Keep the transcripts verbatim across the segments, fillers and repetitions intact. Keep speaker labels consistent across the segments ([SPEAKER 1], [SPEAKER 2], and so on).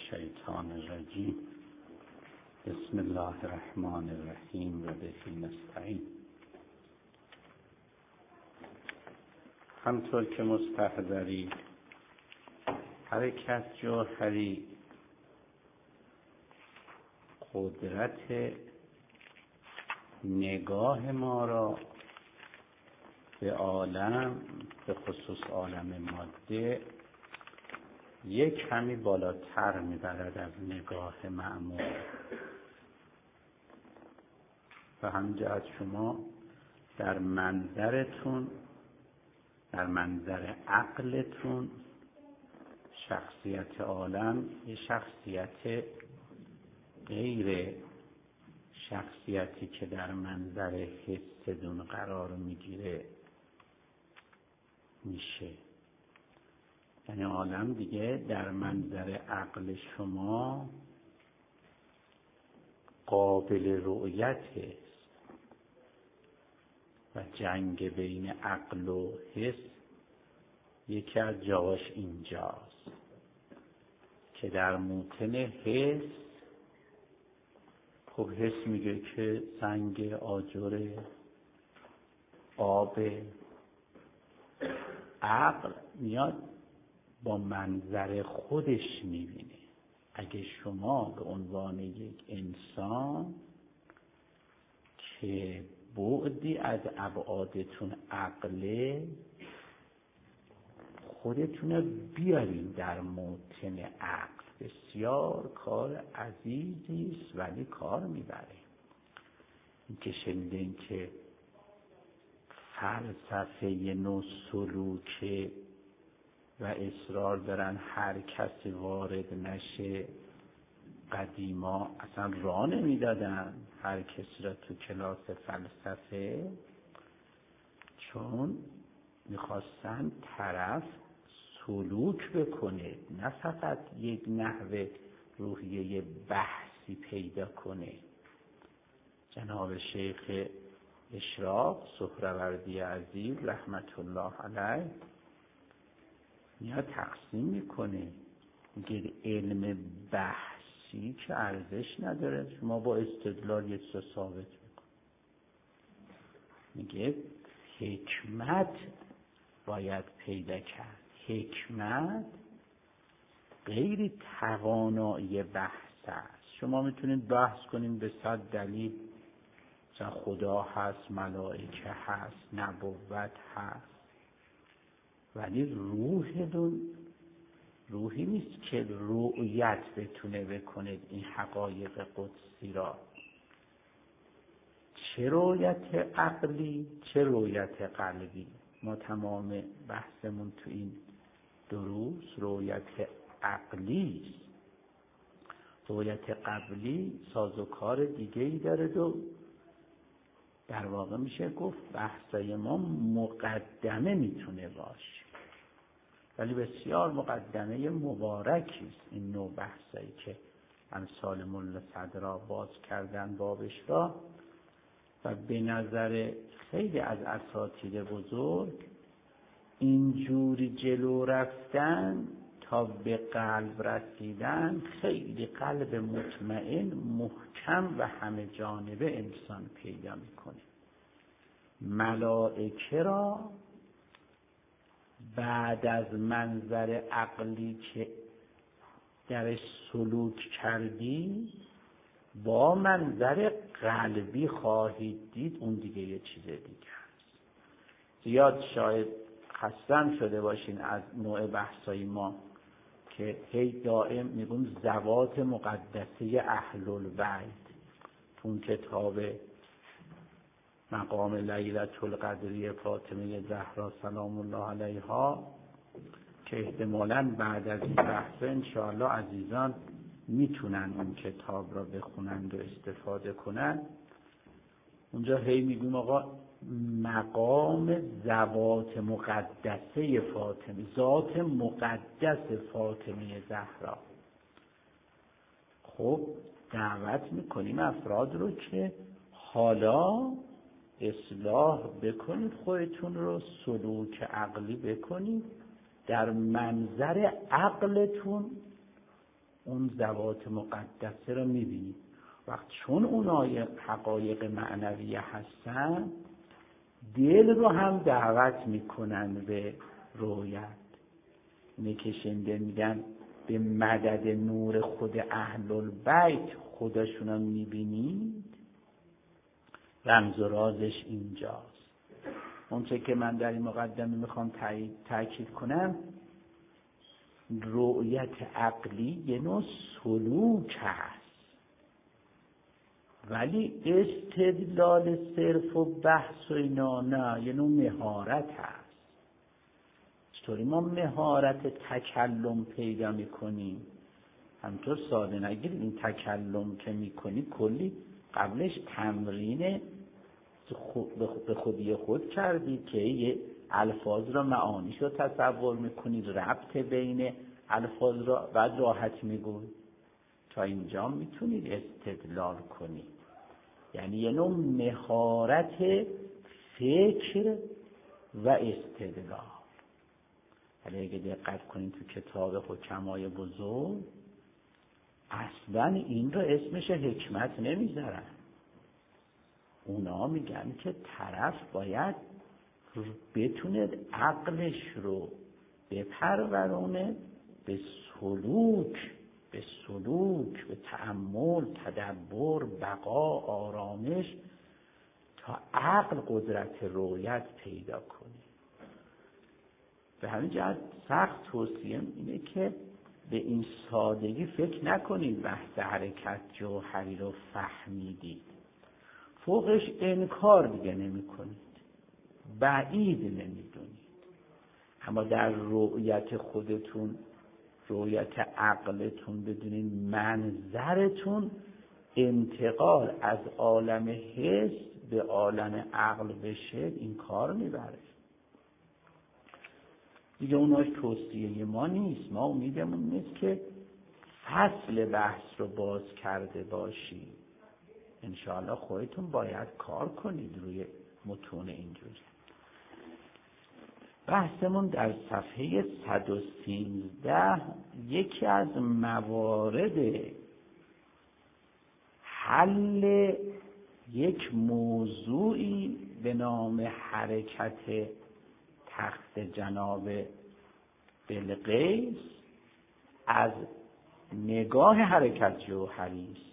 [SPEAKER 1] الشیطان الرجیم. بسم الله الرحمن الرحیم و به نستعین. همطور که مستحضری حرکت جوهری قدرت نگاه ما را به عالم، به خصوص عالم ماده، یک کمی بالاتر میبرد از نگاه معمول. و همینجا شما در منظرتون، در منظر عقلتون، شخصیت عالم یه شخصیت غیر شخصیتی که در منظر حسدون قرار میگیره میشه. یعنی عالم دیگه در منظر عقل شما قابل رؤیت است و جنگ بین عقل و حس یکی از جاش اینجاست که در موطن حس، خب حس میگه که سنگ، آجر، آب. عقل میاد با منظر خودش میبینه. اگه شما به عنوان یک انسان که بعدی از ابعادتون عقله، خودتون بیارین در موطن عقل، بسیار کار عزیزی است ولی کار میبره. این که شنیدین که فلسفه نو سلوکه و اصرار دارن هر کسی وارد نشه. قدیما اصلا راه نمیدادن هر کسی را تو کلاس فلسفه، چون میخواستن طرف سلوک بکنه، نه فقط یک نحوه روحیه بحثی پیدا کنه. جناب شیخ اشراق سهروردی عزیز رحمت الله علیه میاد تقسیم میکنه، میگه علم بحثی که ارزش نداره، شما با استدلال یک چیز ثابت میکنه. میگه حکمت باید پیدا کرد. حکمت غیر توانایی بحث است. شما میتونید بحث کنید به صد دلیل، مثلا خدا هست، ملائکه هست، نبوت هست، ولی روحتون روحی نیست که رؤیت بتونه بکنه این حقایق قدسی را. چه رؤیت عقلی، چه رؤیت قلبی. ما تمام بحثمون تو این دروس رؤیت عقلی است. رؤیت قبلی سازوکار دیگه‌ای داره و در واقع میشه گفت بحثای ما مقدمه میتونه باشه، ولی بسیار مقدمه مبارکی است این نوع بحثایی که امثال ملا صدرا باز کردن بابش را. و به نظر خیلی از اساتید بزرگ اینجوری جلو رفتن تا به قلب رسیدن، خیلی قلب مطمئن، محکم و همه جانبه انسان پیدا میکنه. ملائکه را بعد از منظر عقلی که درش سلوک کردی، با منظر قلبی خواهید دید، اون دیگه یه چیز دیگه هست. زیاد شاید خستم شده باشین از نوع بحثای ما که هی دائم میگم ذوات مقدسه اهل البیت. اون کتاب مقام لیلة القدری فاطمه زهرا سلام الله علیها که احتمالاً بعد از این بحث انشاءالله عزیزان میتونن اون کتاب را بخونند و استفاده کنند. اونجا هی میگیم آقا مقام ذوات مقدسه فاطمه، ذات مقدس فاطمه زهرا. خب دعوت میکنیم افراد رو که حالا اصلاح بکنید خودتون رو، سلوک عقلی بکنید، در منظر عقلتون اون ذوات مقدسه رو میبینی. وقت چون اونای حقایق معنویه هستن، دل رو هم دعوت میکنن به رؤیت. اینه که شنیده میگن به مدد نور خود اهل البیت خودشون رو میبینید. رمز و رازش اینجاست. اون چه که من در این مقدمه میخوام تأکید کنم، رؤیت عقلی یه نوع سلوک هست، ولی استدلال صرف و بحث و اینا نه، یه نوع مهارت هست. چطوری ما مهارت تکلم پیدا میکنیم؟ همطور ساده نگیرید این تکلم که میکنی کلی قبلش تمرین به خودی خود کردی که یه الفاظ را معانیش رو تصور میکنید، ربط بین الفاظ را بعد راحت میگوید. تا اینجا میتونید استدلال کنید. یعنی یه نوع مهارت فکر و استدلال. ولی اگه دقت کنید تو کتاب حکمای بزرگ اصلا این رو اسمش حکمت نمیذارن. اونا میگن که طرف باید بتونه عقلش رو بپرورونه به سلوک، به سلوک، به تأمل، تدبر، بقا، آرامش، تا عقل قدرت رؤیت پیدا کنه. به همین جهت سخت توصیه اینه که به این سادگی فکر نکنید بحث حرکت جوهری رو فهمیدید، فوقش انکار دیگه نمی کنید، بعید نمیدونید. اما در رؤیت خودتون، رؤیت عقلتون، بدونید منظرتون انتقال از عالم حس به عالم عقل بشه، این کار میبره دیگه. اوناش توصیه ما نیست. ما امیدمون نیست که فصل بحث رو باز کرده باشی. انشاءالله خودتون باید کار کنید روی متون اینجوری. بحثمون در صفحه صد و سیزده یکی از موارد حل یک موضوعی به نام حرکت تخت جناب بلقیس از نگاه حرکت جوهری است.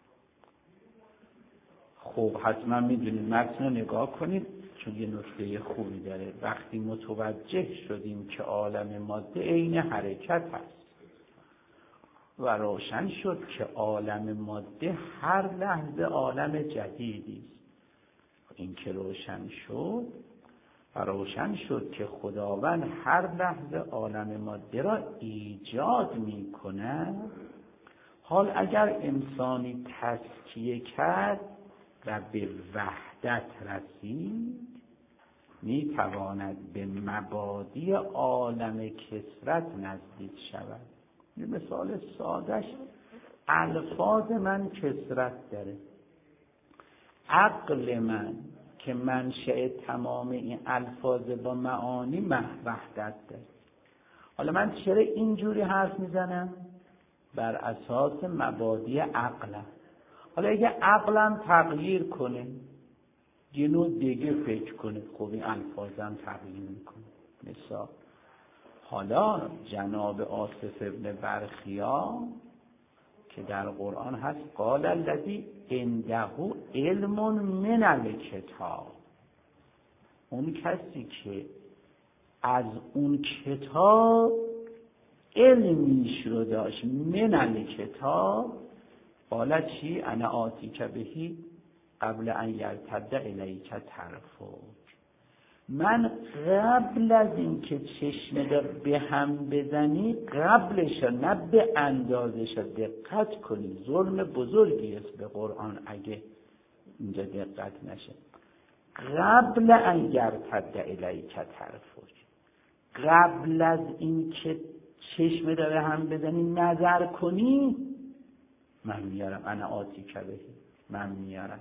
[SPEAKER 1] خب حتما میدونید، متن رو نگاه کنید چون یه نکته خوبی داره. وقتی متوجه شدیم که عالم ماده عین حرکت هست و روشن شد که عالم ماده هر لحظه عالم جدیدی است، این که روشن شد و روشن شد که خداوند هر لحظه عالم ماده را ایجاد می کند، حال اگر انسانی تزکیه کرد و به وحدت رسید، می تواند به مبادی عالم کثرت نزدیک شود. یه مثال سادهش، الفاظ من کثرت داره، عقل من که منشأ تمام این الفاظ با معانی وحدت داره. حالا من چرا اینجوری حرف میزنم؟ بر اساس مبادی عقلم. حالا اگه عقلم تغییر کنه، یه نوع دیگه فکر کنه، خب این الفاظم تغییر میکنه. مثال حالا جناب آصف ابن برخیا که در قرآن هست، قال الذی عنده علم من الکتاب، اون کسی که از اون کتاب علمیش رو داشت، من الکتاب، قال چی؟ انا آتیک بهی قبل ان یرتد الیک طرفک، من قبل از این که چشم به هم بزنی قبلش، نه به اندازش. دقت کنی، ظلم بزرگی است به قرآن اگه اینجا دقت نشه. قبل ان یرتد الیک طرفک، قبل از این که چشم به هم بزنی نظر کنی، من میارم، انا آتی که بهی، من میارم.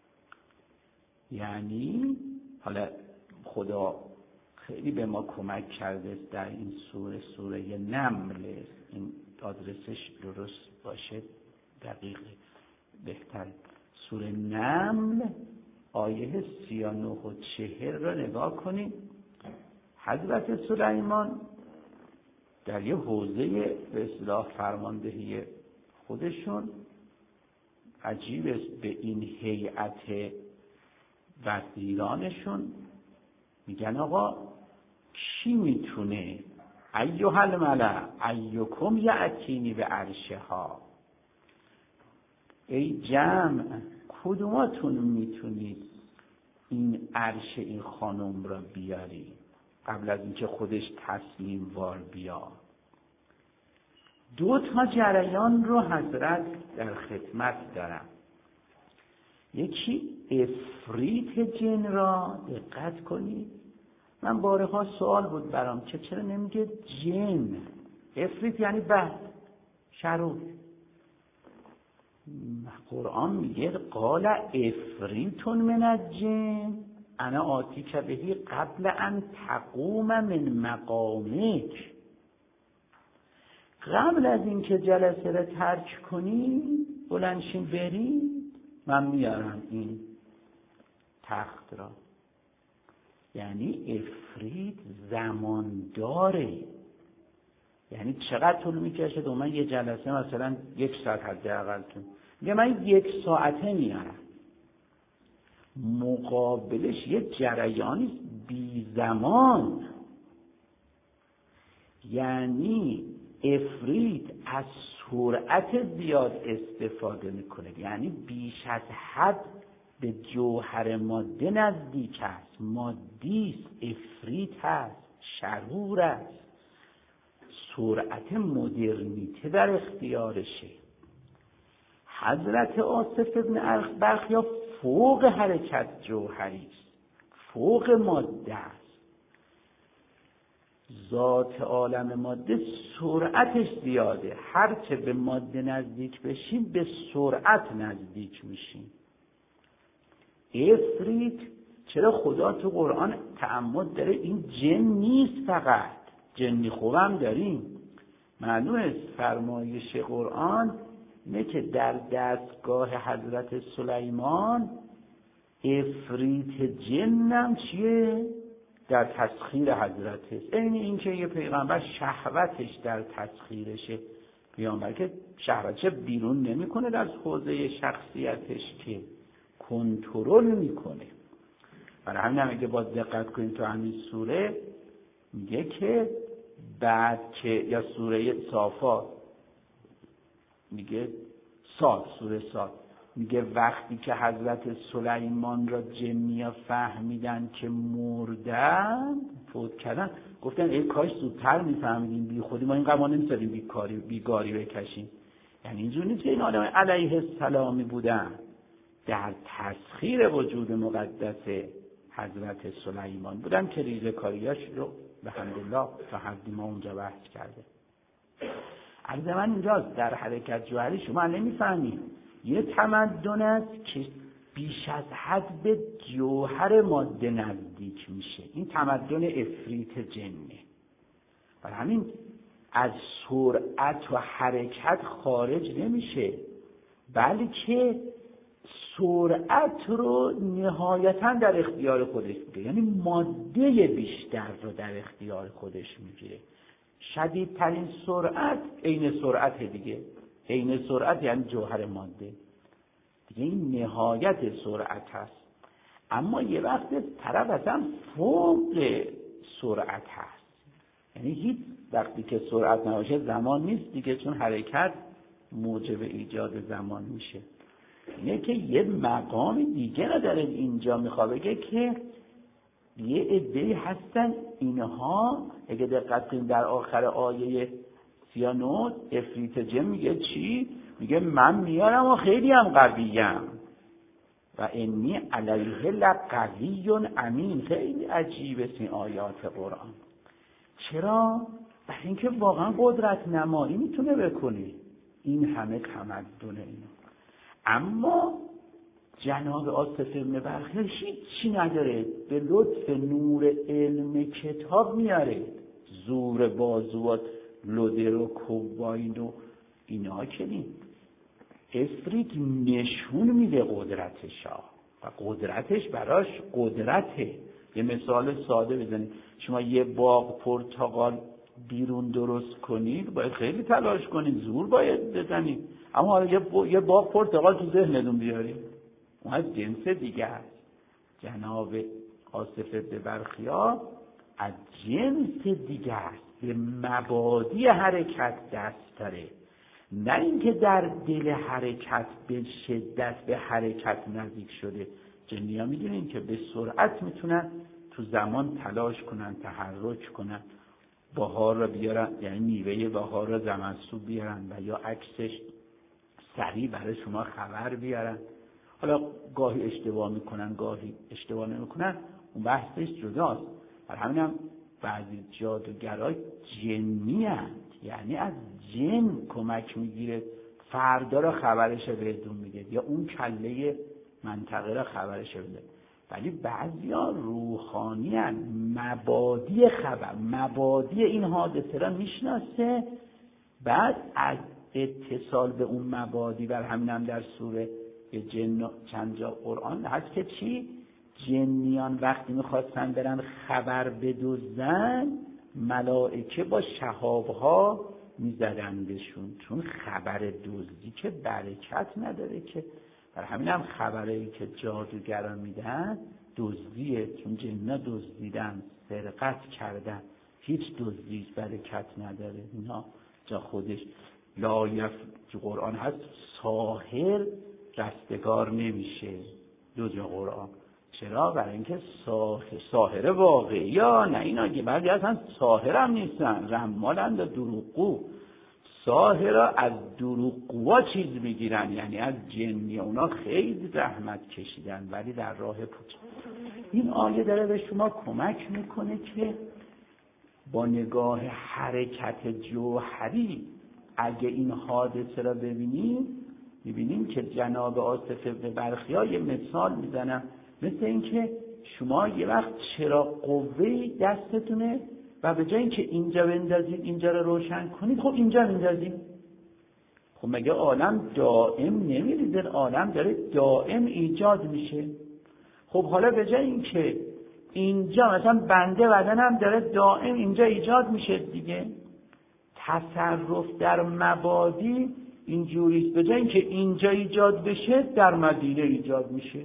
[SPEAKER 1] یعنی حالا خدا خیلی به ما کمک کرده در این سوره، سوره نمل، این آدرسش درست باشه دقیق بهتر. سوره نمل آیه سی و نه و چهل را نگاه کنید. حضرت سلیمان در یه حوزه به اصطلاح فرماندهی خودشون عجیب است به این هیئت وزیرانشون میگن آقا کی میتونه ایها الملأ ایکم یأتینی به عرشها، ای جمع کدوماتون میتونید این عرش این خانم را بیاری قبل از اینکه خودش تسلیم وار بیا. دو تا جریان رو حضرت در خدمت دارم. یکی افریت جن را دقت کنید، من بارها سوال بود برام که چرا نمیگه جن؟ افریت یعنی بد، شرور. قرآن میگه قال افریتون من الجن انا آتیک بهی قبل ان تقوم من مقامک. قبل از اینکه جلسه را ترک کنی بلندشین بری من میارم این تخت را. یعنی افریت زمان داره، یعنی چقدر طول میکشه دو من یه جلسه مثلا یک ساعت حداقلتون میگه من یک ساعته میارم. مقابلش یه جریانی بی زمان، یعنی افریت از سرعت زیاد استفاده میکنه، یعنی بیش از حد به جوهر ماده نزدیک است، مادی است، افریت است، شرور است، سرعت مدرنیته در اختیارشه. حضرت آصف ابن برخیا فوق حرکت جوهری است، فوق ماده است. ذات عالم ماده سرعتش زیاده، هرچه به ماده نزدیک بشیم به سرعت نزدیک میشیم. افریت چرا خدا تو قرآن تعمد داره این جن نیست، فقط جنی خوبم داریم. معلوم است فرمایش قرآن اینه که در دستگاه حضرت سلیمان افریت جنم چیه؟ در تسخیر حضرت است. این این که یه پیغمبر شهوتش در تسخیرشه، پیامبر که شهوتش بیرون نمیکنه در حوزه شخصیتش که کنترل میکنه. برای همین هم اگه باز دقت کنید تو همین سوره میگه که بعد که یا سوره صافات میگه صاد سوره صاد میگه وقتی که حضرت سلیمان را جنیا فهمیدن که مردن فوت کردن گفتن ای کاش زودتر میفهمیدیم، بی خودی ما اینقدر ما نمی‌ذاریم بیکاری بیگاری بکشیم. یعنی اینجوری نیست که این آدم علیه السلامی بودن، در تسخیر وجود مقدس حضرت سلیمان بودن که ریزه کاریاش رو به حمدالله تا حدی ما اونجا بحث کرده. عرض من اینجاست در حرکت جوهری شما نمیفهمید یه تمدن است که بیش از حد به جوهر ماده نزدیک میشه، این تمدن افریت جنه. برای همین از سرعت و حرکت خارج نمیشه، بلکه سرعت رو نهایتاً در اختیار خودش میگیره، یعنی ماده بیشتر رو در اختیار خودش میگیره. شدیدترین سرعت عین سرعت دیگه، عین سرعت یعنی جوهر ماده دیگه، این نهایت سرعت هست. اما یه وقت طرف اصلا فوق سرعت هست، یعنی هیچ وقتی که سرعت نباشه زمان نیست دیگه، چون حرکت موجب ایجاد زمان میشه. اینه که یه مقام دیگه نداره. اینجا میخواد بگه که یه عده‌ای هستن اینها، اگه دقت کنید در آخر آیه سی و نه افریت جن میگه چی؟ میگه من میارم و خیلی هم قویم و انی علیه لقوی امین. خیلی عجیبه این آیات قرآن. چرا؟ برای اینکه واقعا قدرت نمایی میتونه بکنه این همه تمدن اینو. اما جناب آصف ابن برخیا هیچی نداره، به لطف نور علم کتاب میاره، زور بازوات لودر و کوباین و اینا که نیم. افریت نشون میده قدرتش ها و قدرتش براش قدرته. یه مثال ساده بزنید، شما یه باغ پرتقال بیرون درست کنید باید خیلی تلاش کنید، زور باید بزنید، اما حالا یه, یه باغ پرتقال تو ذهنتون بیارید اون از جنس دیگه است. جناب آصف بلخیا از جنس دیگه است، به مبادی حرکت دست داره، نه اینکه در دل حرکت به شدت به حرکت نزدیک شده. جنیا میدونین که به سرعت میتونن تو زمان تلاش کنن، تحرک کنن، بهار را بیارن، یعنی میوه بهار را زمستون بیارن و یا عکسش سریع برای شما خبر بیارن. حالا گاهی اشتباه میکنن گاهی اشتباه نمیکنن، اون بحثش جداست. برای همین هم بعضی جادوگرای جنی هستند، یعنی از جن کمک میگیره، فردا را خبرش بهتون میده یا اون کله منطقه را خبرش بده. ولی بعضیا روحانی هستند، مبادی خبر مبادی این حادثه را میشناسه، بعد از اتصال به اون مبادی، بر همین هم در سوره جن چند جا قرآن هست که چی؟ جنیان وقتی میخواستن برن خبر بدزدن، ملائکه با شهابها میزدندشون، چون خبر دزدی که برکت نداره که. بر همین هم خبری که جادوگران میدن دزدیه، چون جنیان دزدیدن، سرقت کردن، هیچ دزدی برکت نداره. اینا جا خودش لایف تو قرآن هست ساحر رستگار نمیشه، دو جا قرآن. چرا؟ برای اینکه ساحر ساحر واقعی یا نه، اینا که بعضی اصلا ساحر هم نیستن، رمالند و دروغگو. ساحر از دروغگوها چیز میگیرن، یعنی از جنی. اونا خیلی زحمت کشیدن ولی در راه پوچ. این آیه داره به شما کمک میکنه که با نگاه حرکت جوهری اگه این حادثه را ببینیم، میبینیم که جناب آصف بلخیا یه مثال میزنم، مثل این که شما یه وقت چراغ قوه‌ای دستتونه و به جای اینکه اینجا بندازید اینجا رو روشن کنید، خب اینجا بندازید. خب مگه عالم دائم نمیریزه؟ عالم داره دائم ایجاد میشه. خب حالا به جای اینکه اینجا مثلا بنده بدنم داره دائم اینجا ایجاد میشه دیگه، تصرف در مبادی اینجوریست، به جای اینکه اینجا ایجاد بشه در مدینه ایجاد میشه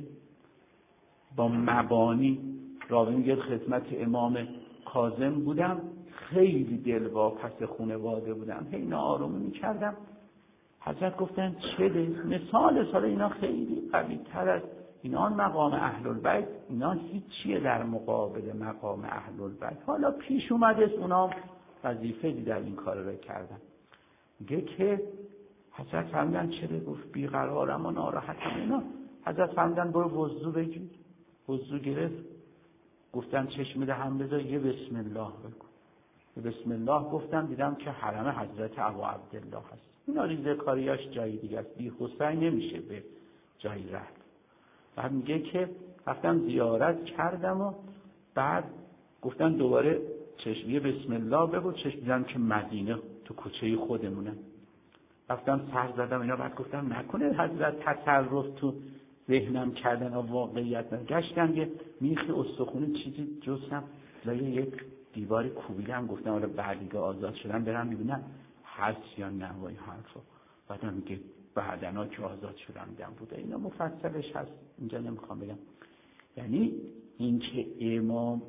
[SPEAKER 1] با مبانی. راوی میگه خدمت امام کاظم بودم، خیلی دلواپس خانواده بودم، هی اینا آرومی میکردم. حضرت گفتن چه ده؟ مثال سال اینا خیلی قوی تر از اینا مقام اهل البیت، اینا هیچیه در مقابل مقام اهل البیت. حالا پیش اومده اونا وظیفه دی در این کار رو کردن. میگه که حضرت فرمودن چه؟ گفت بیقرارم و ناراحتم. اینا حضرت فرمودن برو وضو بگیر. وضو گرفت، گفتن چشم دهم بذار یه بسم الله بکن. یه بسم الله گفتم، دیدم که حرم حضرت ابو عبدالله هست. اینا ریزه کاریاش جایی دیگه است، بی حسین نمیشه به جایی رفت. بعد میگه که رفتم زیارت کردم و بعد گفتن دوباره چشمی بسم الله بگو. چشم دیدم که مدینه تو کوچه خودمونه. رفتم سر زدم اینا، بعد گفتم نکنه حضرت تصرف تو ذهنم کردن و واقعیت نگشتم. یه میخی استخونی چیزی جستم لایه یک دیواری کوبیدم، گفتم حالا بعدی که آزاد شدم برم ببینم هست یا نه و این حرفا. بعدم میگه بعدنا که آزاد شدم دیدم بوده. اینا مفصلش هست، اینجا نمیخوام بگم. یعنی اینکه امام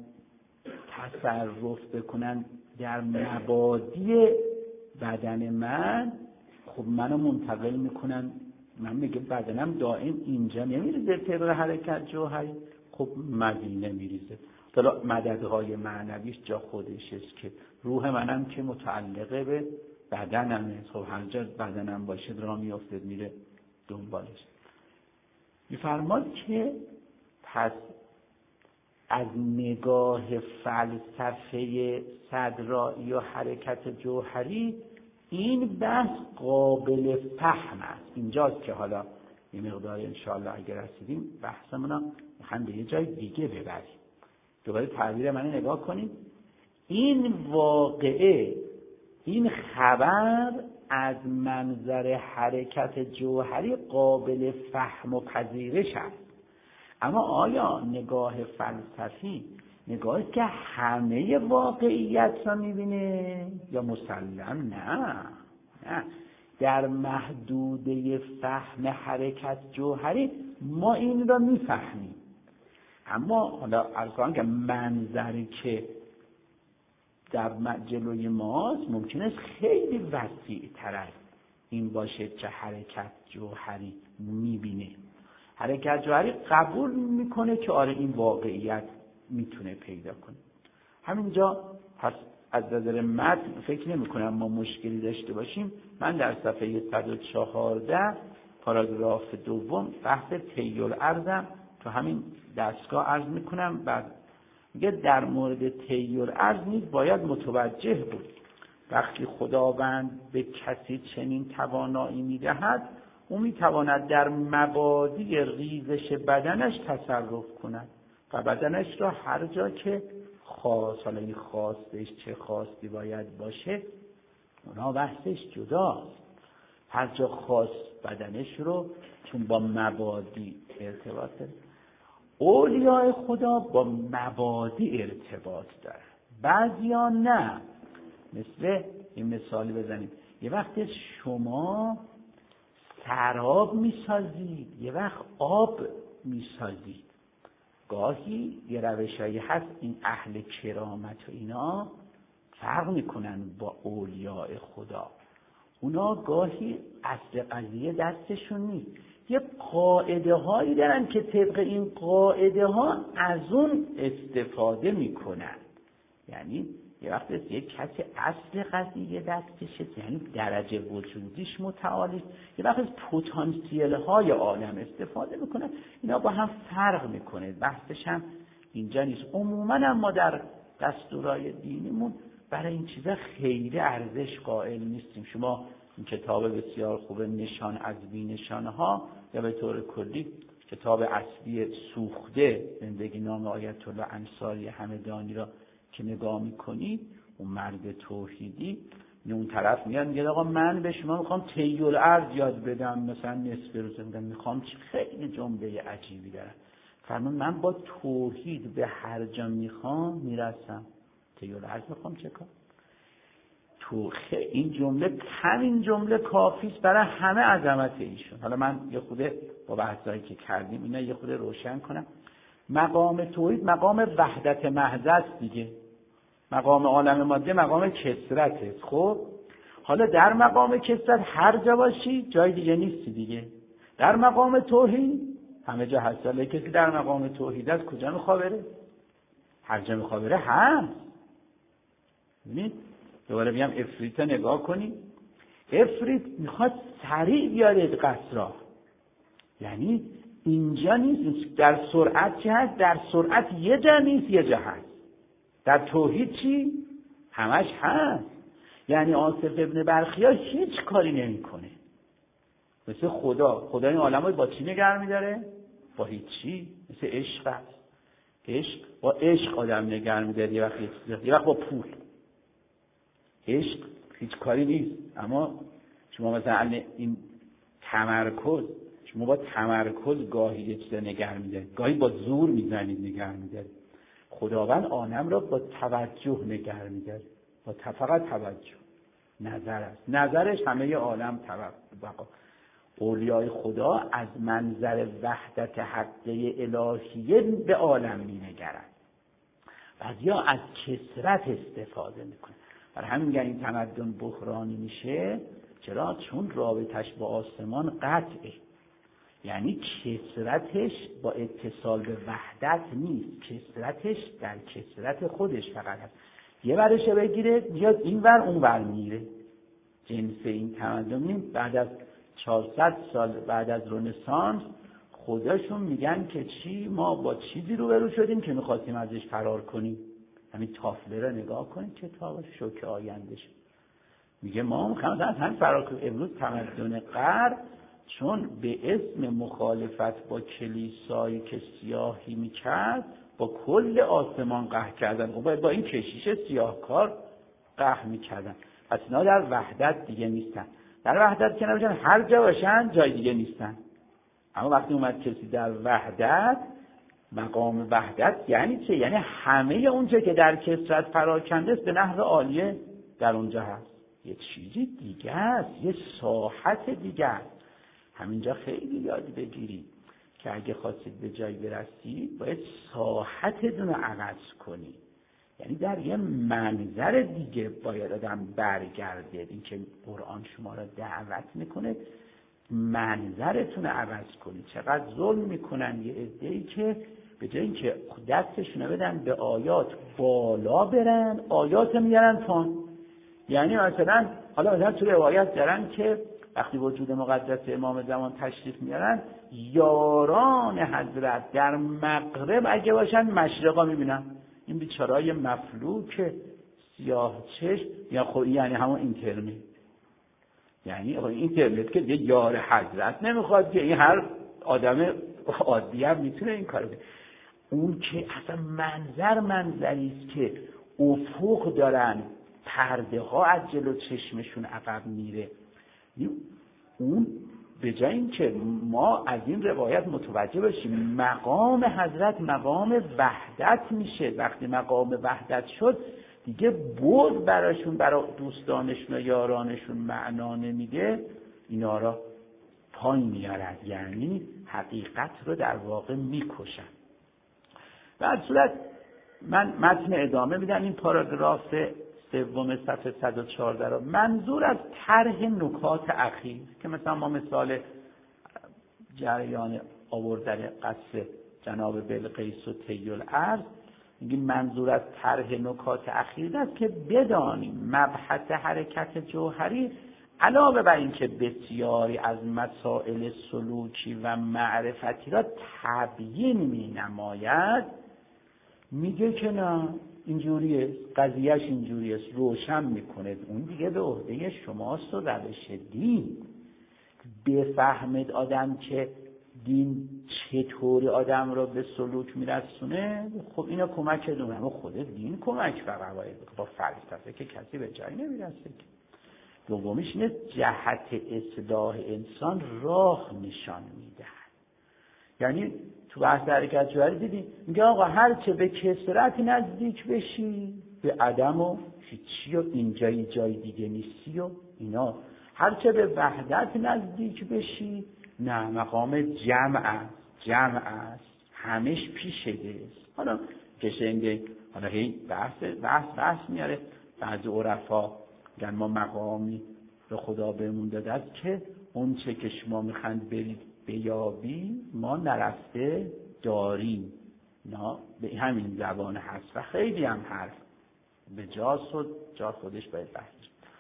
[SPEAKER 1] تصرف بکنن در مبادی بدن من، خب منو منتقل میکنن. من میگه بدنم دائم اینجا نمیریزه طبق حرکت جوهری، خب مدینه میریزه. حالا مددهای معنویش جا خودش است که روح منم که متعلقه به بدنمه، خب هر جا بدنم باشه راه میافتد میره دنبالش. میفرماد که پس از نگاه فلسفه صدرائی و حرکت جوهری این بحث قابل فهم است. اینجاست که حالا یه مقدار انشاءالله اگر رسیدیم بحثمون هم به یه جای دیگه ببریم. دوباره تعبیر من نگاه کنید. این واقعه، این خبر از منظر حرکت جوهری قابل فهم و پذیرش است. اما آیا نگاه فلسفی نگاهی که همه واقعیت را میبینه یا مسلم نه؟ نه، در محدوده فهم حرکت جوهری ما این را میفهمیم، اما حالا الان که منظری که در جلوی ماست ممکنه خیلی وسیع تر از این باشه که حرکت جوهری میبینه. حرکت جوهری قبول میکنه که آره این واقعیت میتونه پیدا کنه. همینجا پس از نظر متن فکر نمی کنم ما مشکلی داشته باشیم. من در صفحه صد و چهارده پاراگراف دوم بحث طی الارضم تو همین دستگاه عرض میکنم. بعد میگه در مورد طی الارض نیز باید متوجه بود وقتی خداوند به کسی چنین توانایی میدهد او میتواند در مبادی ریزش بدنش تصرف کند و بدنش را هر جا که خاص، حالا این خواستش چه خواستی باید باشه اونا بحثش جداست، هر جا خاص بدنش رو چون با مبادی ارتباط داره. اولیاء خدا با مبادی ارتباط داره، بعضیا نه. مثل این مثالی بزنیم، یه وقت شما سراب میسازید، یه وقت آب میسازید. گاهی یه روشایی هست این اهل کرامت و اینا فرق میکنن با اولیاء خدا. اونا گاهی اصل قضیه دستشون نیست، یه قاعده هایی دارن که طبق این قاعده ها از اون استفاده میکنن. یعنی یه وقت یک کسی اصل قضیه دستشه، یعنی درجه وجودیش متعالی، یه وقت از پتانسیل های عالم استفاده میکنه. اینا با هم فرق میکنه، بحثش هم اینجا نیست. عموما هم ما در دستورای دینیمون برای این چیزا خیلی ارزش قائل نیستیم. شما این کتاب بسیار خوب نشان از بی نشانه ها یا به طور کلی کتاب اصلی سوخته زندگی نام آیت الله انصاری همدانی را که نگاه میکنید، اون مرد توحیدی اون طرف میاد میگه آقا من به شما میخوام طی الارض یاد بدم، مثلا نصف روز میگم میخوام، خیلی جمله عجیبی داره. فرمان من با توحید به هر جا میخوام میرسم، طی الارض میخوام چه کار؟ تو این جمله همین جمله کافیست برای همه عظمت ایشون. حالا من یه خوده با بحثایی که کردیم اینا یه خوده روشن کنم. مقام توحید مقام وحدت محض است دیگه. مقام عالم ماده مقام کثرته. خب حالا در مقام کثرت هر جا باشی جای دیگه نیستی دیگه. در مقام توحید همه جا هست. حالا کسی در مقام توحید از کجا میخواد بره؟ هر جا میخواد بره هست. ببینید دوباره میگم افریت نگاه کنید. افریت میخواد سریع بیارید قصرا، یعنی اینجا نیست. در سرعت چی هست؟ در سرعت یه جا نیست یه جا هست. در توحید چی؟ همش هست. یعنی آصف ابن برخیا هیچ کاری نمی کنه مثل خدا. خدا این عالم رو با چی نگه می‌داره؟ با هیچی. مثل عشق است. عشق با عشق آدم نگه می‌داره، یه وقت یه وقت با پول. عشق هیچ کاری نیست. اما شما مثلا این تمرکز، شما با تمرکز گاهی یه چیز نگه می‌دارید، گاهی با زور می‌زنید نگه می‌دارید. خداوند عالم را با توجه نگه می‌داره، با فقط توجه. نظر است، نظرش همه عالم توجه. اولیای خدا از منظر وحدت حقه الهیه به عالم می‌نگرند. بعضیا از کثرت استفاده می‌کنن. برای همین میگن این تمدن بحرانی میشه. چرا؟ چون رابطش با آسمان قطعه. یعنی کثرتش با اتصال به وحدت نیست، کثرتش در کثرت خودش فقط هست. یه ورشه بگیره بیاد این ور اون ور میره. جنس این تمدن بعد از چهارصد سال بعد از رنسانس خودشون میگن که چی، ما با چیزی روبرو شدیم که میخواستیم ازش فرار کنیم. همین تافله رو نگاه کنید کتاب شوک آیندهش میگه ما میخوایم از همین فرار کنیم. امروز تمدن غرب چون به اسم مخالفت با کلیسایی که سیاهی میکرد با کل آسمان قهر کردن، خب با این کشیش سیاهکار قهر میکردن. پس اینا در وحدت دیگه نیستن. در وحدت که نباشن، هر جا باشن جای دیگه نیستن. اما وقتی اومد کسی در وحدت، مقام وحدت یعنی چه؟ یعنی همه اونچه که در کثرت پراکنده است به نحو عالیه در اونجا هست. یه چیزی دیگه است، یه ساحت دیگه است. همینجا خیلی یاد بگیرید که اگه خواستید به جایی برسید باید ساحتتون رو عوض کنید. یعنی در یه منظر دیگه باید آدم برگرده. این که قرآن شما را دعوت میکنه منظرتون رو عوض کنید. چقدر ظلم میکنن یه عده‌ای که به جای اینکه دستشون رو بدن به آیات بالا برن، آیات میارن پایین. یعنی مثلا حالا مثلا تو روایت دارن که وقتی وجود مقدس امام زمان تشریف میارن، یاران حضرت در مغرب اگه باشن مشرقا میبینن. این بیچاره‌های مفلوک سیاه چشم یا خب یعنی همون اینترنت، یعنی اینترنت که یه یار حضرت نمیخواد که این هر آدم عادی هم میتونه این کارو کنه. اون که اصلا منظر منظری است که افق دارن، پرده ها از جلو چشمشون عقب میره. اون به جای این که ما از این روایت متوجه باشیم مقام حضرت مقام وحدت میشه، وقتی مقام وحدت شد دیگه بود براشون، برای دوستانشون و یارانشون معنا نمیده، اینا را پایین میارد، یعنی حقیقت رو در واقع میکشن. در صورت من متن ادامه میدم این پاراگراف سوم صفحه صد و چهارده را. منظور از طرح نکات اخیر که مثلا ما مثال جریان آوردن قصر جناب بلقیس و طی الارض میگیم منظور از طرح نکات اخیر است که بدانیم مبحث حرکت جوهری علاوه بر این که بسیاری از مسائل سلوکی و معرفتی را تبیین می نماید، میگه که نه اینجوریه، قضیهش اینجوریه، روشن میکنه. اون دیگه به عهده شماست و روش دین. بفهمید آدم که دین چطوری آدم را به سلوک میرسونه، خب اینا کمک دونه، اما خود دین کمک فقط باید با فلسفه که کسی به جایی نمیرسه. دومیش اینه جهت اصلاح انسان راه نشان میده. یعنی تو بحث حرکت جوهری دیدیم میگه آقا هر چه به کثرت نزدیک بشی به عدم و هیچی و اینجایی جای دیگه نیستی و اینا، هر چه به وحدت نزدیک بشی نه مقام جمع است، جمع است، همش پیشه است. حالا کشنده حالا هی بحث بحث بحث میاره. بعضی عرفا میگن ما مقامی به خدا بهمون داده است که اون چه که شما میخواید برید بیابی ما نرفته داریم. نه به همین زبان هست و خیلی هم حرف به جاست و جا خودش باید بحث.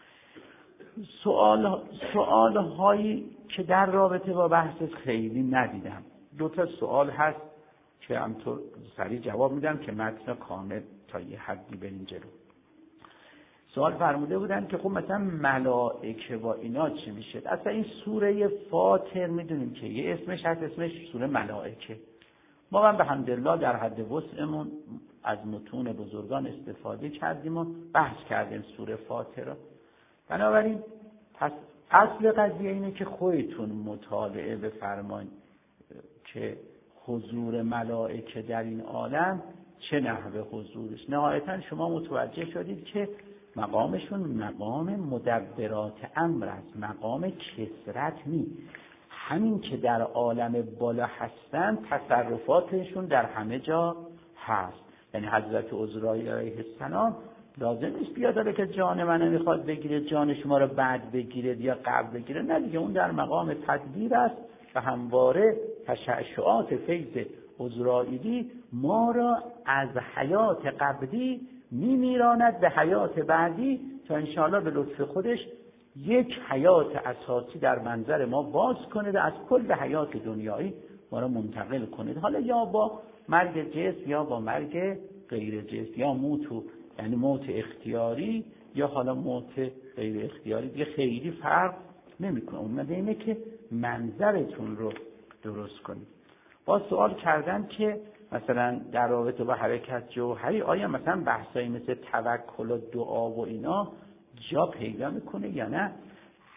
[SPEAKER 1] سوال سوال هایی که در رابطه با بحث خیلی ندیدم. دو تا سوال هست که همطور سریع جواب میدم که متن کامل تا یه حدی بریم جلو. سوال فرموده بودن که خب مثلا ملائکه با اینا چی میشه؟ اصلا این سوره فاطر میدونیم که یه اسمش هست، اسمش سوره ملائکه. ما هم به حمدالله در حد وسعمون از متون بزرگان استفاده کردیم و بحث کردیم سوره فاطر را. بنابراین پس اصل قضیه اینه که خودتون مطالعه بفرمایید که حضور ملائکه در این عالم چه نحوه حضورش. نهایتا شما متوجه شدید که مقامشون مقام مدبرات امر است، مقام کثرت نیست. همین که در عالم بالا هستن تصرفاتشون در همه جا هست. یعنی حضرت عزراییل علیه السلام لازم نیست بیاد حالا که جان منو میخواد بگیره، جان شما رو بعد بگیره یا قبل بگیره، نه دیگه، اون در مقام تدبیر است و همواره تشعشعات فیض عزراییلی ما را از حیات قبلی میمیراند به حیات بعدی تا انشاءالله به لطف خودش یک حیات اساسی در منظر ما باز کنه و از کل حیات دنیایی ما را منتقل کنه، حالا یا با مرگ جسم یا با مرگ غیر جسم، یا موت یعنی موت اختیاری یا حالا موت غیر اختیاری، دیگه خیلی فرق نمیکنه. اومده اینه که منظرتون رو درست کنید. با سوال کردن که مثلا در رابطه با حرکت جوهری آیا مثلا بحثایی مثل توکل و دعا و اینا جا پیدا میکنه یا نه؟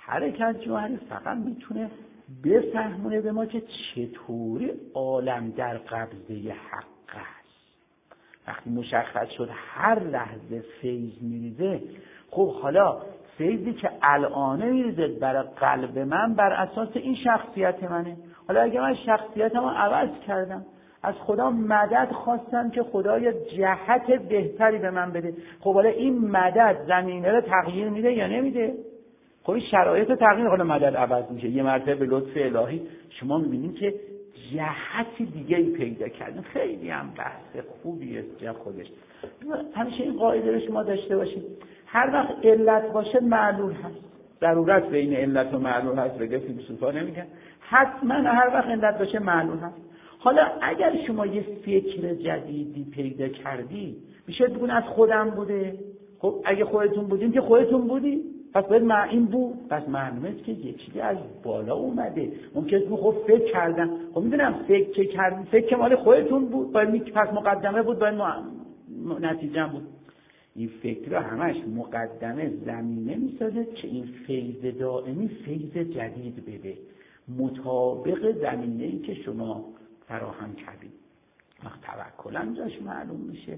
[SPEAKER 1] حرکت جوهری فقط میتونه بفهمونه به ما که چطوری عالم در قبضه حق است. وقتی مشخص شد هر لحظه فیض میریزه، خب حالا فیضی که الانه میریزه برای قلب من بر اساس این شخصیت منه. حالا اگه من شخصیتمو عوض کردم، از خدا مدد خواستم که خدا یه جهت بهتری به من بده، خب حالا این مدد زمینه رو تغییر میده یا نمیده؟ خب این شرایط تغییر، حالا مدد عوض میشه. یه مرتبه به لطف الهی شما میبینید که جهتی دیگه ای پیدا کردن. خیلی هم بحث خوبیه جا خودش. همیشه این قاعده رو شما داشته باشید، هر وقت علت باشه معلول هست. ضرورت بین علت و معلول هست، بگه فیلسوفا نمیگن، حتما هر وقت علت باشه معلول هست. حالا اگر شما یه فکر جدیدی پیدا کردی، میشه بگون از خودم بوده. خب اگه خودتون بودین که خودتون بودی، پس باید این بود. پس معلومه است که یه چیزی از بالا اومده. ممکنه تو خب فکر کردم، خب میدونم فکر کردم، فکر مال خودتون بود، باید پس مقدمه بود، باید نتیجه بود. این فکر رو همش مقدمه زمینه میسازه که این فیض دائمی فیض جدید بده، مطابق زمینه‌ای که شما فراهم کردید. وقت توکل هم جاش معلوم میشه.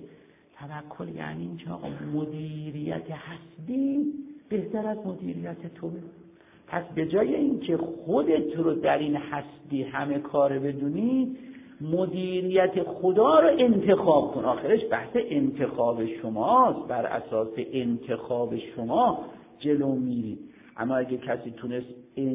[SPEAKER 1] توکل یعنی اینکه آقا مدیریت هستی بهتر از مدیریت تو. پس به جای اینکه خودت رو در این هستی همه کار بدونی، مدیریت خدا رو انتخاب کن. آخرش بحث انتخاب شماست، بر اساس انتخاب شما جلو میری. اما اگه کسی تونست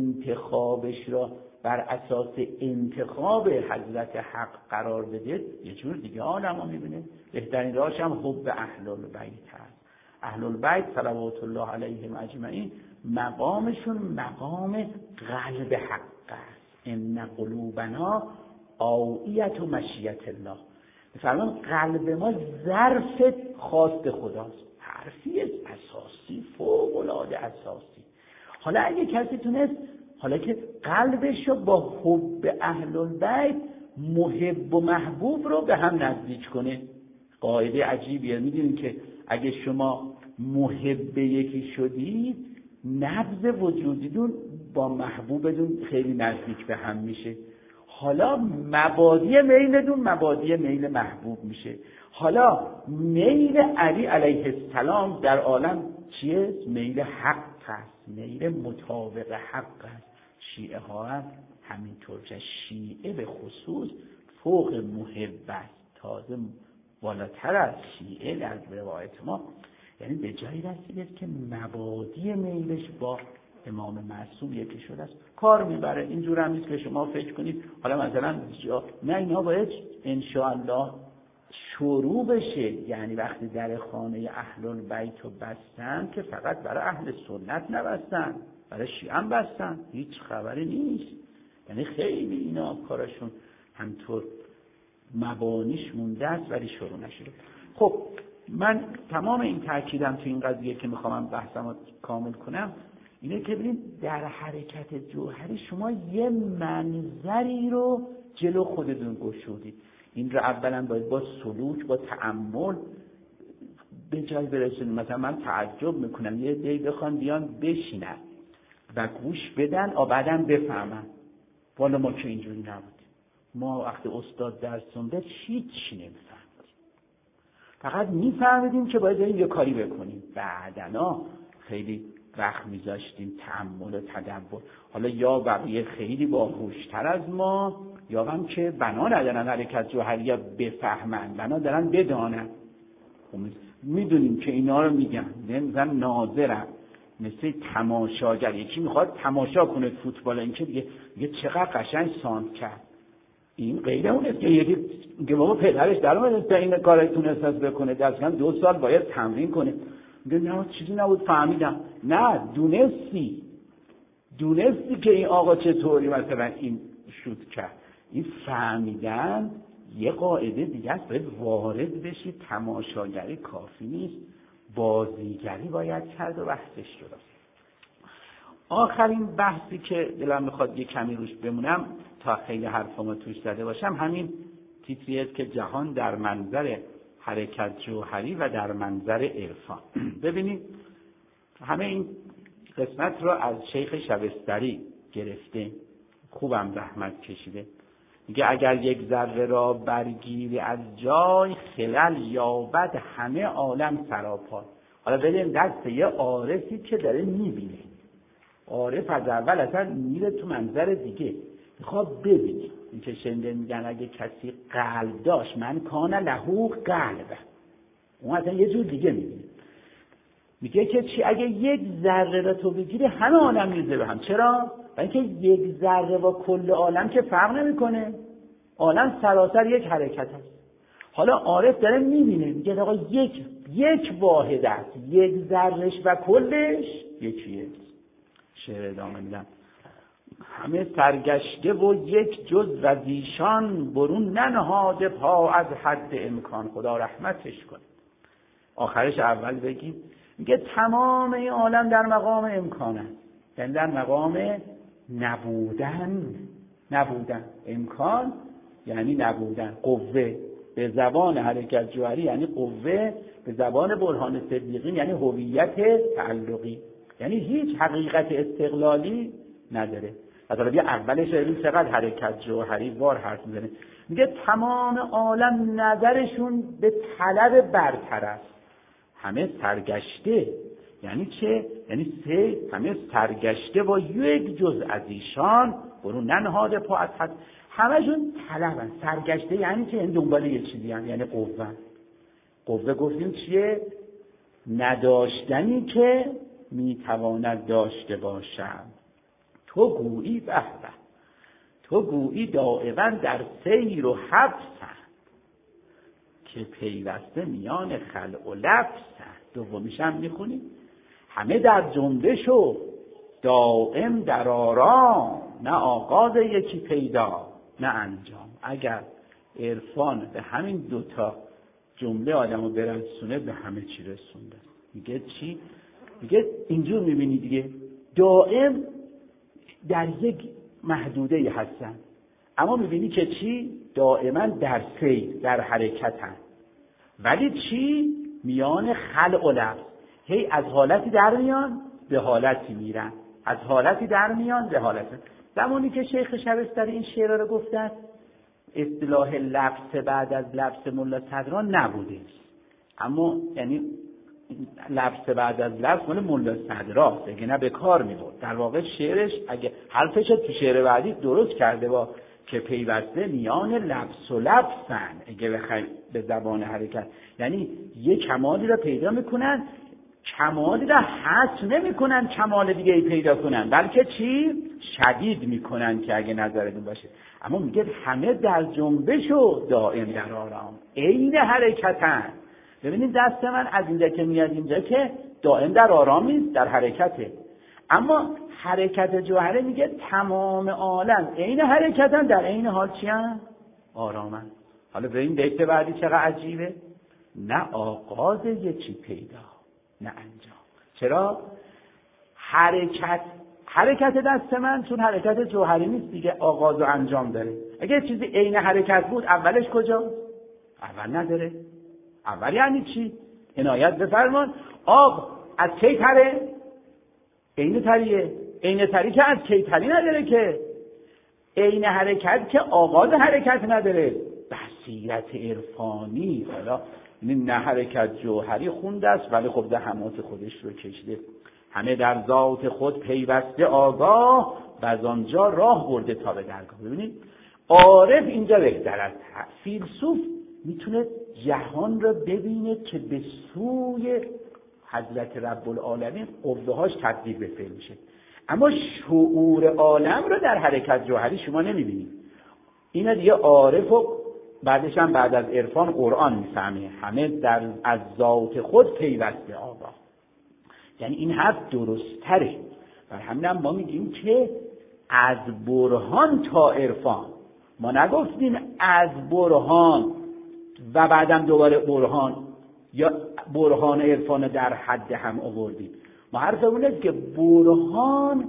[SPEAKER 1] انتخابش را بر اساس انتخاب حضرت حق قرار بده، یه جور دیگه آدمو میبینه. بهترین راهش هم حب اهل البیت هست. اهل البیت صلوات الله علیهم اجمعین مقامشون مقام قلب حق است. ان قلوبنا آویت و مشیت الله. مثلا قلب ما ظرف خواست خداست، حرفی اساسی، فوق العاده اساسی. حالا اگه کسی تونست حالا که قلبش رو با حب اهل البیت محب و محبوب رو به هم نزدیک کنه، قاعده عجیبیه. میدونید که اگه شما محب یکی شدید، نبض وجودیتون با محبوبتون خیلی نزدیک به هم میشه. حالا مبادی میلتون مبادی میل محبوب میشه. حالا میل علی علیه السلام در عالم چیه؟ میل حق است، میل مطابق حق است. شیعه ها هم همینطور. شیعه به خصوص فوق محب است، تازه بالاتر از شیعه در روایت ما، یعنی به جایی رسیده که مبادی میلش با امام معصوم یکی شده است. کار میبره. اینجور هم نیست که شما فکر کنید حالا مثلا جا... نه، اینا باید انشاءالله شروع بشه. یعنی وقتی در خانه اهل البیت رو بستن که فقط برای اهل سنت نبستن، برای شیعه هم بستن، هیچ خبری نیست. یعنی خیلی اینا کارشون همطور مبانیش مونده است ولی شروع نشده. خب من تمام این تاکیدم تو این قضیه که میخوام بحثم رو کامل کنم اینه که ببینید در حرکت جوهری شما یه منظری رو جلو خودتون گشودید. این رو اولا باید با سلوک، با تأمل به جای برسونید. مثلا من تعجب میکنم یه دی بخوان بیان بشینن و گوش بدن و بعداً بفهمن. والا ما که اینجوری نبودیم. ما وقتی استاد درس می‌داد هیچی نمی‌فهمیدیم، فقط می‌فهمیدیم که باید این یه کاری بکنیم. بعداً خیلی وقت می‌ذاشتیم تأمل و تدبر. حالا یا بقیه خیلی باهوش‌تر از ما، یا هم که بنا ندارن حرکت جوهریه بفهمن، بنا دارن بدانن. میدونیم که اینا رو میگن، نمی‌زن ناظرن، مثل تماشاگر. یکی میخواد تماشا کنه فوتبال، این که دیگه دیگه چقدر قشنگ ساند کرد. این غیر اون است که یکی میگه بابا پدرش در اومد تا این کارو تونست بکنه، دقیقاً دو سال باید تمرین کنه. میگه نه چیزی نبود فهمیدم. نه، دونستی دونستی که این آقا چطوری مثلا این شوت کرد. این فهمیدن یه قاعده دیگه است، باید وارد بشی. تماشاگری کافی نیست، بازیگری باید کرد و بحثش شد. آخرین بحثی که دلم میخواد یه کمی روش بمونم تا خیلی حرفامو توش زده باشم، همین تیتری است که جهان در منظر حرکت جوهری و در منظر عرفان. ببینید همه این قسمت رو از شیخ شبستری گرفته، خوبم زحمت کشیده. میگه اگر یک ذره را برگیری از جای، خلل یابد همه عالم سراپای. حالا بریم دست یه عارفی که داره میبینه. عارف از اول اصلا میره تو منظر دیگه، میخواد ببینه. این که شنیده میگن اگه کسی قلب داشت، من کان له قلب، اون اصلا یه جور دیگه میبینه. میگه که چی؟ اگه یک ذره را تو بگیری همه عالم میرزه به هم. چرا؟ برای اینکه یک ذره با کل عالم که فرق نمیکنه، عالم سراسر یک حرکت است. حالا عارف داره میبینه، میگه آقا یک یک واحد است، یک ذرهش و کلش یکیه. شعر ادامه میدم. همه سرگشته و یک جز و زیشان، برون ننهاده پا از حد امکان. خدا رحمتش کنه. آخرش اول بگیم، میگه تمام این عالم در مقام امکان است، یعنی در مقام نبودن. نبودن امکان یعنی نبودن. قوه به زبان حرکت جوهری یعنی قوه، به زبان برهان صدیقی یعنی هویت تعلقی، یعنی هیچ حقیقت استقلالی نداره. مثلا بیا اولش ببین چقدر حرکت جوهری وار حرف میزنه. میگه تمام عالم نظرشون به طلب برتر است، همه سرگشته. یعنی چه؟ یعنی سه همه سرگشته و یک جز از ایشان، برون ننهاده پا از حد. همشون طلبن. سرگشته یعنی چه؟ این دنبال یه چیزی هم. یعنی قوه. قوه گفتیم چیه؟ نداشتنی که میتواند داشته باشم. تو گویی به به، تو گویی دائما در سیر و حبسم، که پیوسته میان خلع و لبسم. دومیش هم میخونیم، همه در جنبش و دائم در آرام، نه آغاز یکی پیدا نه انجام. اگر عرفان به همین دوتا جمله آدمو برسونه، به همه چی رسونده. میگه چی؟ میگه اینجور میبینی دیگه، دائم در یک محدوده هستن، اما میبینی که چی؟ دائما در سیر، در حرکتن. ولی چی؟ میان خلع و لبس، هی از حالتی در میان به حالتی میرن، از حالتی در میان به حالتی. زمانی که شیخ شبستری این شعر رو گفتن، اصطلاح لبس بعد از لبس ملا صدران نبوده، اما یعنی لبس بعد از لبس مال ملا صدراست، اگه نه به کار میبرد. در واقع شعرش اگه حرفش تو شعر بعدی درست کرده با که پیوسته میان لبس و لبسن، اگه بخوای به زبان حرکت، یعنی یه کمالی رو پیدا میکنن، کمالی رو حس نمیکنن کمال دیگه ای پیدا کنن، بلکه چی؟ شدید میکنن که اگه نظرتون باشه. اما میگه همه در جنبش و دائم در آرام، عین حرکتن. ببینید دست من از اینجا که میاد اینجا که دائم در آرام نیست، در حرکته. اما حرکت جوهره میگه تمام عالم عین حرکتن، در عین حال چی هم؟ آرامن. حالا ببین بیت بعدی چقدر عجیبه، نه آغاز یه چی پیدا نه انجام. چرا؟ حرکت حرکت دست من چون حرکت جوهری نیست دیگه، آغاز و انجام داره. اگه چیزی عین حرکت بود، اولش کجاست؟ اول نداره. اول یعنی چی؟ عنایت بفرمان. آب از کی تره؟ عین تریه. عین تری که از کی تری نداره که. عین حرکت که آغاز حرکت نداره. بصیرت عرفانی. حالا نه حرکت جوهری خونده است، ولی خب زحمات خودش رو کشیده. همه در ذات خود پیوسته آگاه، و از آنجا راه برده تا به درگاه. ببینید عارف اینجا بهتر است. فیلسوف میتونه جهان را ببینه که به سوی حضرت رب العالمین قوه‌هاش تبدیل به فعل میشه، اما شعور عالم رو در حرکت جوهری شما نمیبینید. اینا دیگه عارف و بعدش هم بعد از عرفان قرآن میفهمه. همه در از ذات خود پیوسته آگاه، یعنی این حرف درست‌تره. و همین ما میگیم که از برهان تا عرفان. ما نگفتیم از برهان و بعدم دوباره برهان یا برهان عرفان در حد هم آوردیم. ما حرفمون است که برهان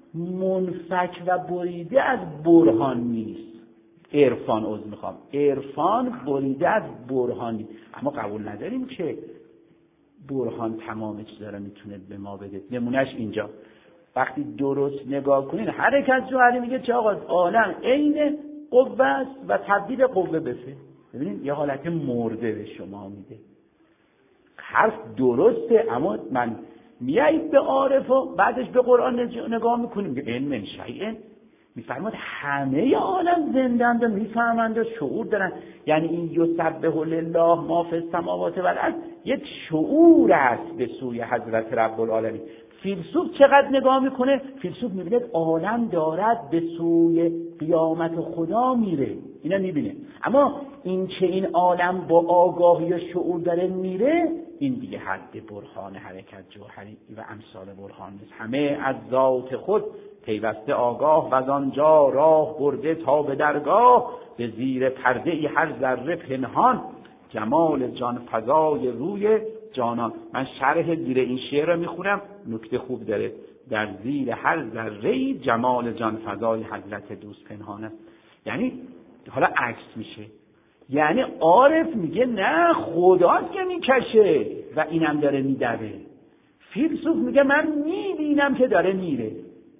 [SPEAKER 1] منفک و بریده از برهان نیست. عرفان عذر میخوام عرفان بریده از برهان نیست. اما قبول نداریم که برهان تمام چیزا رو میتونه به ما بده. نمونهش اینجا وقتی درست نگاه کنین حرکت جوهری میگه چه آقا عالم عین قوه است و تبدیل قوه به فعل. ببینید یه حالت مرده به شما میده. حرف درسته، اما من میایید به عارف و بعدش به قرآن نگاه میکنیم میگه علم شیء، میفرماد همه عالم زندند و میفهمند و شعور دارن. یعنی این یسبح لله ما فی السماوات و الارض یک شعور است به سوی حضرت رب العالمین. فیلسوف چقدر نگاه میکنه؟ فیلسوف میبینه عالم دارد به سوی قیامت خدا میره، اینا میبینه. اما این که این عالم با آگاهی و شعور داره میره، این دیگه حد برهان حرکت جوهری و امثال برهان نیست. همه از ذات خود پیوسته آگاه و از آنجا راه برده تا به درگاه، به زیر پرده ای هر ذره پنهان، جمال جان فضای روی جانان. من شرح زیر این شعر رو میخونم، نکته خوب داره. در زیر هر ذره جمال جان فضای حضرت دوست پنهان است. یعنی حالا عکس میشه، یعنی عارف میگه نه خداست که میکشه و اینم داره میدوه. فیلسوف میگه من میبینم که داره میره.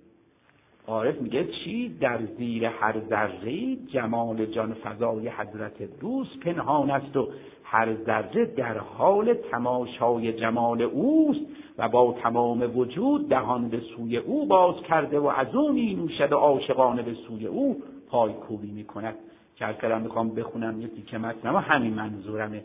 [SPEAKER 1] عارف میگه چی؟ در زیر هر ذره جمال جان فضای حضرت دوست پنهان است و هر ذره در حال تماشای جمال اوست و با تمام وجود دهان به سوی او باز کرده و از اون می نوشد و عاشقانه به سوی او پای کوبی میکند. که هر کلام میخوام بخونم یه تیکه متن، اما همین منظورمه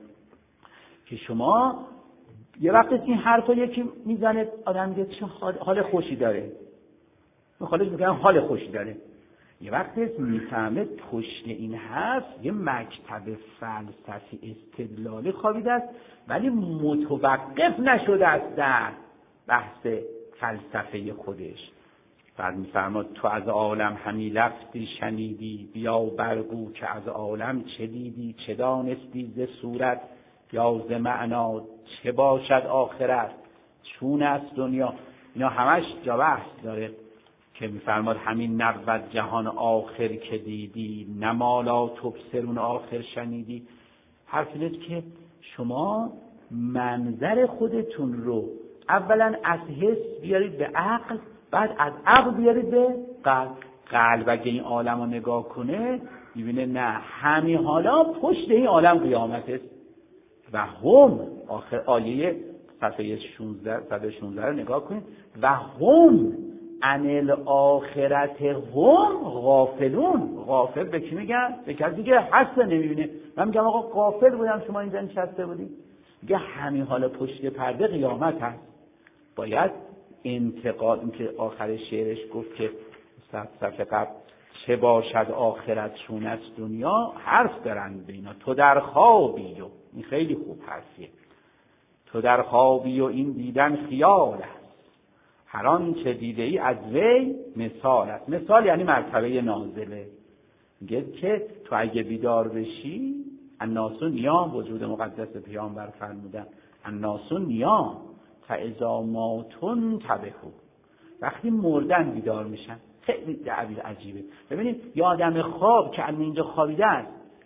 [SPEAKER 1] که شما یه وقت این حرفا یکی میزنه آدم میگه چه حال خوشی داره، خالص میگم حال خوشی داره. یه وقت میفهمه پشت این حرف یه مکتب فلسفی استدلالی خوابیده است، ولی متوقف نشده است در بحث فلسفه خودش. بعد میفرماد تو از عالم همی لفظی شنیدی، بیا برگو که از عالم چه دیدی، چه دانستی ز صورت یا ز معنا، چه باشد آخرت چون است دنیا. اینا همش جا بحث داره که میفرماد همین نبود جهان آخر که دیدی، نمالا تبصرون آخر شنیدی. حرف اینه که شما منظر خودتون رو اولا از حس بیارید به عقل، بعد از عقل بیارید به قلب. قلب اگه این عالم رو نگاه کنه میبینه نه همین حالا پشت این عالم قیامت است. و هم آخر آیه صفحه شانزده رو نگاه کنید، و هم عن الاخرت هم غافلون. غافل به کی میگن؟ به کسی که هست نمیبینه. من میگم آقا غافل بودم شما اینجا نشسته بودید، میگه همین حالا پشت پرده قیامت هست. باید انتقال، این که آخر شعرش گفت که صفحه قبل چه باشد آخرت چون است دنیا، حرف دارن بینا. تو در خوابی و این خیلی خوب حرفیه، تو در خوابی و این دیدن خیال است، هر آن چه دیده ای از وی مثال است. مثال یعنی مرتبه نازله. میگه که تو اگه بیدار بشی، الناس نیام، وجود مقدس پیامبر فرمودن الناس نیام فاذا ماتون تبهو، وقتی مردن بیدار میشن. خیلی تعبیر عجیبه. ببینید یه آدم خواب که الان اینجا خوابیده است،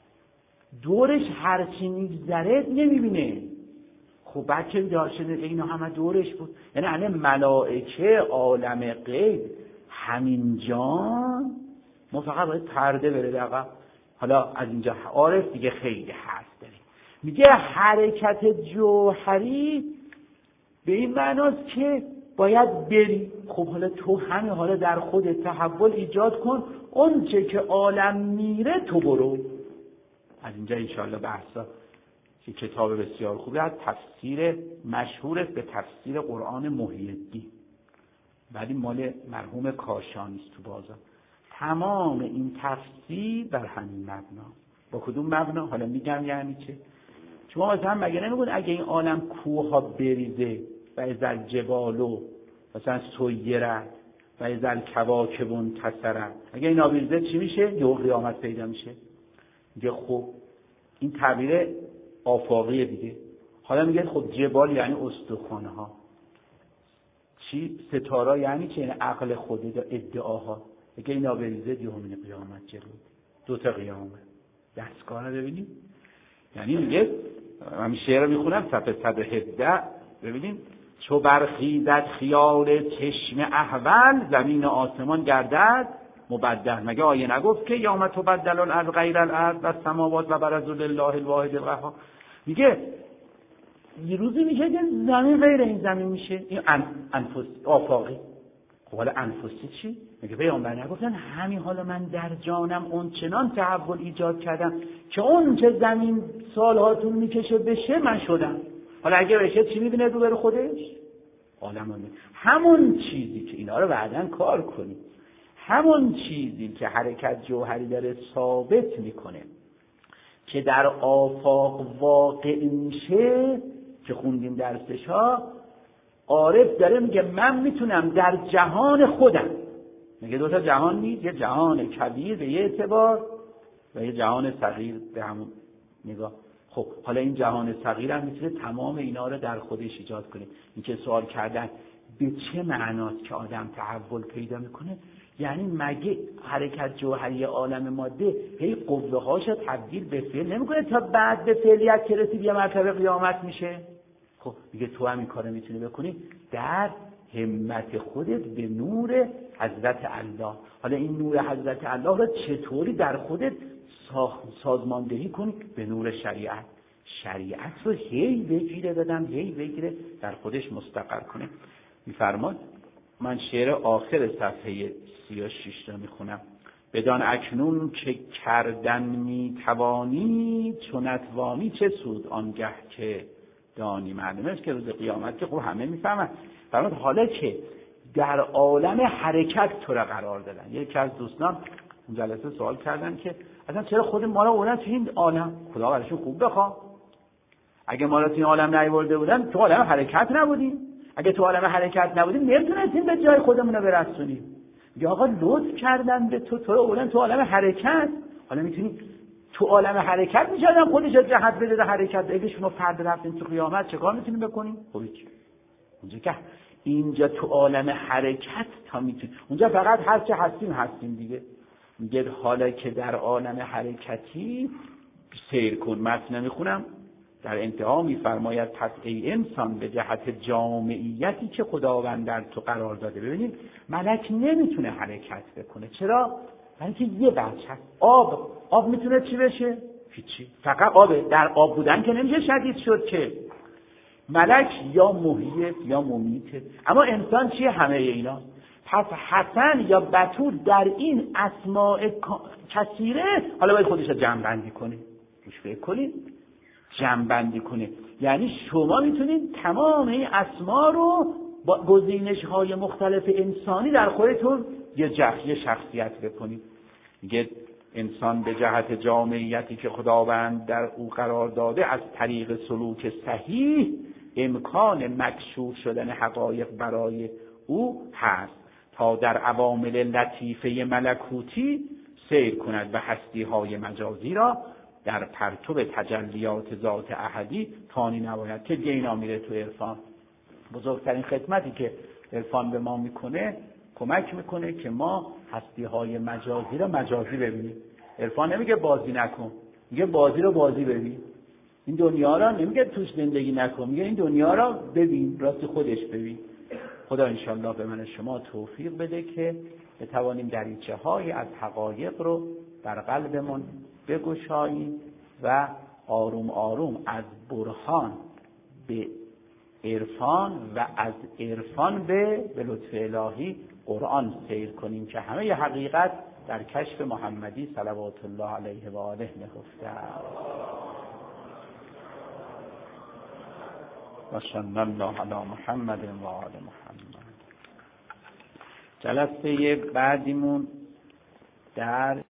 [SPEAKER 1] دورش هر چی میگذره نمیبینه. خب بچه بیدار شده اینا همه دورش بود. یعنی الان ملائکه عالم غیب همینجا، ما فقط باید پرده بره دقیقا. حالا از اینجا عارف دیگه خیلی حرف داره. میگه حرکت جوهری به این معناست که باید بری. خب حالا تو همین حالا در خود تحول ایجاد کن، اون چه که عالم میره تو برو. از اینجا انشاءالله بحثا که کتاب بسیار خوبی از تفسیر مشهور به تفسیر قرآن محی الدین، ولی مال مرحوم کاشانی است تو بازار. تمام این تفسیر بر همین مبنا. با کدوم مبنا؟ حالا میگم یعنی چه. شما مثلا مگه نمیگن اگه این عالم کوه ها بریزه و ازل جبالو مثلا سیرت و ازل کواکب انتصرت، اگه این بریزه چی میشه؟ یه قیامت پیدا میشه. میگه خب این تعبیر آفاقیه دیگه. حالا میگه خب جبال یعنی استخوانه ها، چی؟ ستاره یعنی چه؟ یعنی عقل خودی دا ادعاها. اگه اینا بریزه دیومین قیامت جلو، دو تا قیامت دستگاه رو ببینیم. یعنی میگه من شعر رو میخونم صفحه صد و هفده، ببینیم چو برخیزد خیال چشم احول زمین و آسمان گردد مبدل. مگه آیه نگفت که یوم تبدل الارض غیر الارض و السماوات و برزوا لله الواحد القهار؟ میگه یه روزی میشه که زمین غیر این زمین میشه. این انفس آفاقی. خب حالا انفسی چی؟ میگه پیامبر نگفتن همین حالا من در جانم اون چنان تحول ایجاد کردم که اون چه زمین سالها طول میکشه بشه من شدم. حالا اگه بشه چی میبینه رو بر خودش؟ عالم میبینه. همون چیزی که اینا رو بعداً کار کنیم، همون چیزی که حرکت جوهری داره ثابت میکنه که در آفاق واقع میشه که خوندیم درسش ها، عارف داره میگه من میتونم در جهان خودم، میگه دو تا جهان نیست، یه جهان کبیر به یه اعتبار و یه جهان صغیر به همون نگاه. خب حالا این جهان صغیر هم میتونه تمام اینا رو در خودش ایجاد کنه. این که سوال کردن به چه معناست که آدم تحول پیدا میکنه، یعنی مگه حرکت جوهری عالم ماده هی قوه هاش تبدیل به فعل نمیکنه تا بعد به فعلیت که رسید یه مرتبه قیامت میشه؟ خب دیگه تو هم این کارو میتونی بکنی در همت خودت به نور حضرت الله. حالا این نور حضرت الله رو چطوری در خودت سازماندهی کنی؟ به نور شریعت. شریعت رو هی بگیره بدم هی بگیره در خودش مستقر کنه. میفرماد، من شعر آخر صفحه سی و شش رو میخونم: بدان اکنون که کردن میتوانی چون نتوانی چه سود آنگه که دانی. معلومه است که روز قیامت که خب همه میفهمن. فرمود حالا که در عالم حرکت تو را قرار دادن. یکی از دوستان اون جلسه سوال کردن که اصلا چرا خود ما را آوردن تو این عالم؟ خدا براشون خوب بخواه. اگه ما را تو این عالم نیاورده بودن تو عالم حرکت نبودیم. اگه تو عالم حرکت نبودیم نمیتونستیم به جای خودمون رو برسونیم. یا آقا لطف کردن به تو تو رو آوردن تو عالم حرکت، حالا میتونی تو عالم حرکت میشدن خودش جهت بده حرکت. اگه شما فرد رفتین تو قیامت چه کار میتونیم بکنیم؟ خب اونجا که اینجا تو عالم حرکت تا میتونیم، اونجا فقط هر چه هستیم هستیم دیگه. میگه حالا که در عالم حرکتی سیر کن. متن نمیخونم، در انتها میفرماید پس ای انسان به جهت جامعیتی که خداوند در تو قرار داده. ببینید ملک نمیتونه حرکت بکنه. چرا؟ برای اینکه یه بچه هست. آب آب میتونه چی بشه؟ هیچی، فقط آبه. در آب بودن که نمیشه شدید شد که. ملک یا محیط یا ممیت، اما انسان چیه؟ همه اینا. پس حسن یا بتول در این اسماء کثیره حالا باید خودش رو جمع بندی کنه. روش فکر کنید، جمع بندی کنه. یعنی شما میتونید تمام این اسما رو با گزینش های مختلف انسانی در خودتون یه جخیه شخصیت بکنید. میگه انسان به جهت جامعیتی که خداوند در او قرار داده از طریق سلوک صحیح امکان مکشوف شدن حقایق برای او هست تا در عوامل لطیفه ملکوتی سیر کند و هستی های مجازی را در پرتو تجلیات ذات احدی تانی نباید. که دیگه اینا میره تو عرفان. بزرگترین خدمتی که عرفان به ما میکنه کمک میکنه که ما هستی های مجازی را مجازی ببینیم. عرفان نمیگه بازی نکن، میگه بازی رو بازی ببین. این دنیا را نمیگه توش زندگی نکن، میگه این دنیا را ببین، راست خودش ببین. خدا انشالله به من شما توفیق بده که بتوانیم دریچه های از حقایق رو در قلبمون بگشاییم و آروم آروم از برهان به عرفان و از عرفان به به لطف الهی قرآن سیر کنیم که همه حقیقت در کشف محمدی صلوات الله علیه و آله نهفته و صلی الله علی محمد و آل محمد. جلسه بعدیمون در